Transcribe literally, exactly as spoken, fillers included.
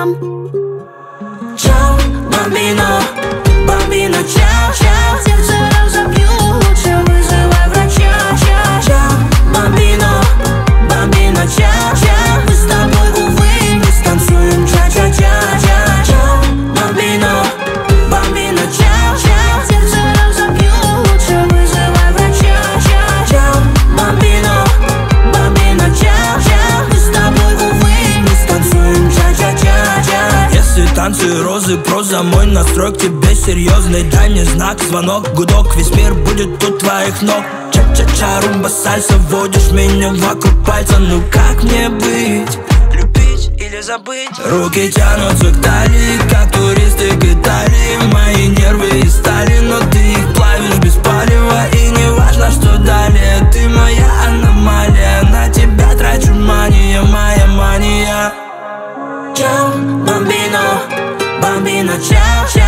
нам. Чао, бамбино, бамбино, чао, чао. Сердце разобью, лучше вызывай врача. Чао, чао, бамбино, бамбино, чао, чао. Мы с тобой, увы, мы станцуем ча-ча-ча-ча. Чао, бамбино, бамбино, чао, чао. Сердце разобью, лучше вызывай врача. Чао, чао, бамбино, бамбино, чао, чао. Мы с тобой, увы, мы станцуем ча-ча-ча-ча. Если танцы, розы, проза, мой настрой к тебе серьезный. Дай мне знак, звонок, гудок, весь мир будет у твоих ног. Ча-ча-ча, румба, сальса, водишь меня вокруг пальца. Ну как мне быть? Любить или забыть? Руки тянутся к талии, как туристы к Италии. Мои нервы из стали, но ты их плавишь без палева. И не важно, что далее, ты моя аномалия. На тебя трачу мания, моя мания. Чао, бамбино, бамбино, чао, чао.